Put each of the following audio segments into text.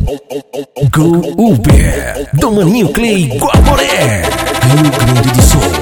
Go Uber, do Maninho Clay Guaporé, Rio Grande do Sul.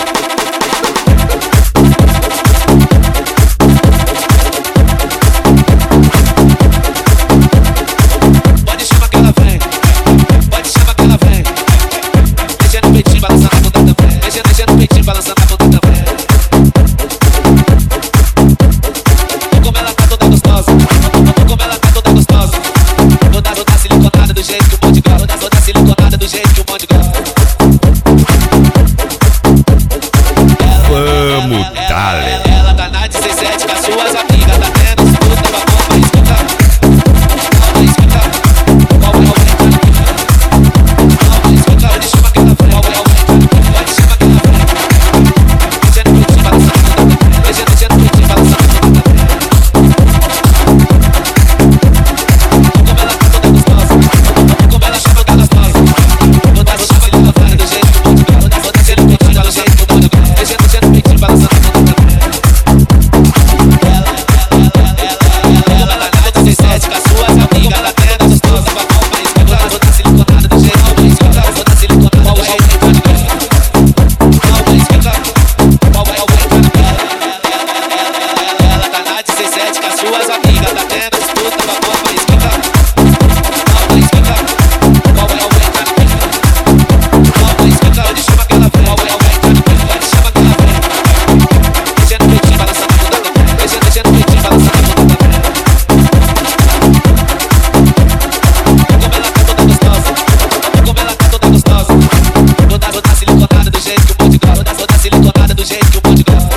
Vamos, dale. Ela tá na 17 com as suas amigas, tá tendo disputa pra bomba, escuta. Calma, escuta. Qual é o vento? Calma, escuta. Pode chamar que ela vem. Qual é o vento? Pode chamar que ela vem. Descendo o peitinho, balançando a bunda também. Descendo o peitinho, balançando a bunda também. Como ela tá toda gostosa. Como ela chama toda gostosa. Vou dar chama ali na frente do jeito que o mundo gosta. Vou descendo o peitinho, do jeito que o mundo gosta. Descendo o peitinho, balançando a bunda também. Ela tá na 17 com as suas amigas, tá tendo gostosa pra bomba, escuta. Vou dar siliconada do jeito que o mundo gosta. Vou dar siliconada do jeito que o mundo gosta. Calma, escuta. Qual é o vento? Ela tá na 17 com as suas amigas, tá tendo disputa pra bomba, escuta. Calma, escuta. Qual é o vento? Calma, escuta. Pode chamar que ela vem. Qual é o vento? Pode chamar que ela vem. Descendo o peitinho, balançando a bunda também. Descendo o peitinho, balançando a bunda também. Como ela tá toda gostosa. Como ela tá toda gostosa. Vou dar siliconada do jeito que o mundo gosta. Vou dar siliconada do jeito que o mundo gosta.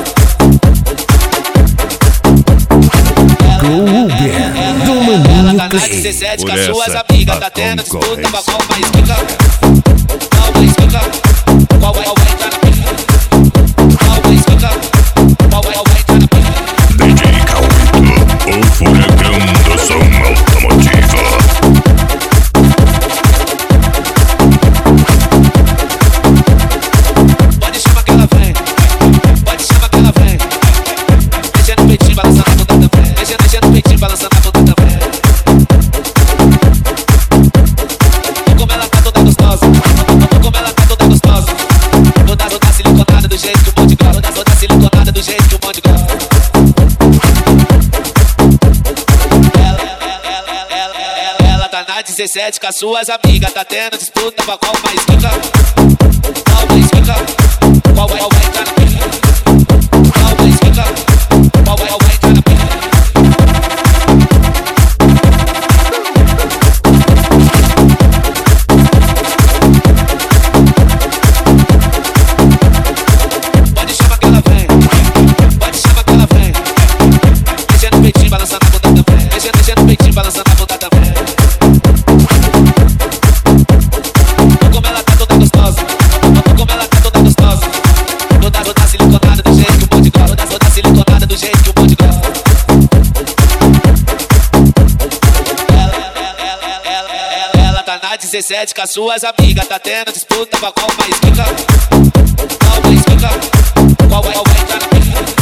Go Uber, do Maninho Ela tá na Clay. 17 com Por as suas essa, amigas, tá a tendo disputa pra concorrência. bomba, escuta. Calma, escuta. Qual é o vento? Calma, escuta. Qual é o vento? DJ Cauito, o furacão do som automotivo. Pode chamar que ela vem. Pode chamar que ela vem. Descendo o peitinho, balançando a bunda também. Descendo o peitinho, balançando a bunda também. Como ela tá toda gostosa. Como ela tá toda gostosa. Vou dar siliconada do jeito que o mundo gosta. Vou dar siliconada do jeito que o mundo gosta. Ela tá na 17 com as suas amigas, tá tendo disputa pra qual mais escuta. Calma, escuta. Qual é o vento? Calma, escuta. Qual é o vento? Pode chamar que ela vem. Pode chamar que ela vem. Descendo o peitinho, balançando a bunda também. Descendo o peitinho, balançando a bunda também. Como ela tá toda gostosa. Como ela tá toda gostosa. Vou dar siliconada do jeito que o mundo gosta. Vou dar siliconada do jeito que o mundo gosta. Ela tá na 17 com as suas amigas, tá tendo disputa pra qual mais escuta. Calma, escuta. Qual é o vento?